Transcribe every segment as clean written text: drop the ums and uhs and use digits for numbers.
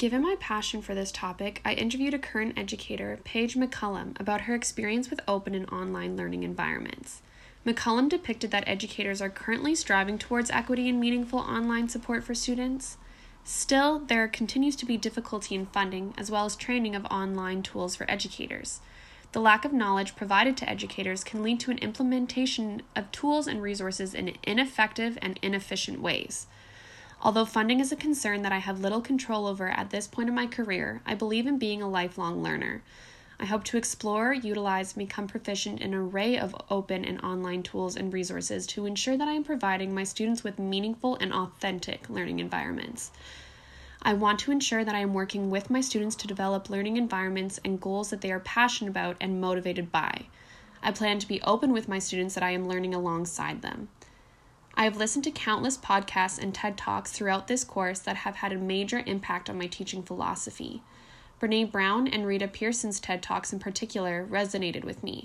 Given my passion for this topic, I interviewed a current educator, Paige McCullum, about her experience with open and online learning environments. McCullum depicted that educators are currently striving towards equity and meaningful online support for students. Still, there continues to be difficulty in funding as well as training of online tools for educators. The lack of knowledge provided to educators can lead to an implementation of tools and resources in ineffective and inefficient ways. Although funding is a concern that I have little control over at this point in my career, I believe in being a lifelong learner. I hope to explore, utilize, and become proficient in an array of open and online tools and resources to ensure that I am providing my students with meaningful and authentic learning environments. I want to ensure that I am working with my students to develop learning environments and goals that they are passionate about and motivated by. I plan to be open with my students that I am learning alongside them. I have listened to countless podcasts and TED Talks throughout this course that have had a major impact on my teaching philosophy. Brené Brown and Rita Pierson's TED Talks in particular resonated with me.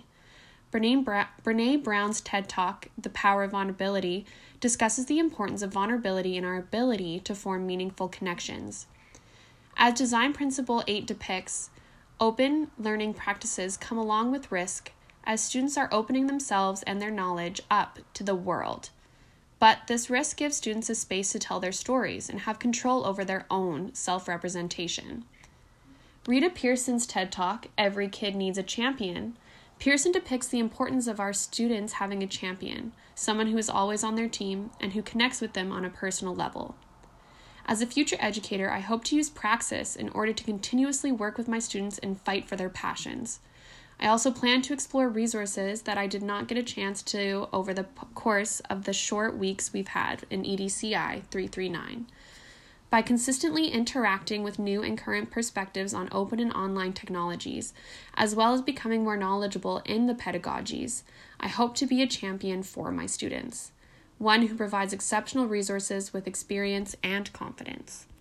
Brené Brown's TED Talk, The Power of Vulnerability, discusses the importance of vulnerability in our ability to form meaningful connections. As Design Principle 8 depicts, open learning practices come along with risk as students are opening themselves and their knowledge up to the world. But this risk gives students a space to tell their stories and have control over their own self-representation. Rita Pierson's TED Talk, Every Kid Needs a Champion, Pierson depicts the importance of our students having a champion, someone who is always on their team and who connects with them on a personal level. As a future educator, I hope to use praxis in order to continuously work with my students and fight for their passions. I also plan to explore resources that I did not get a chance to over the course of the short weeks we've had in EDCI 339. By consistently interacting with new and current perspectives on open and online technologies, as well as becoming more knowledgeable in the pedagogies, I hope to be a champion for my students, one who provides exceptional resources with experience and confidence.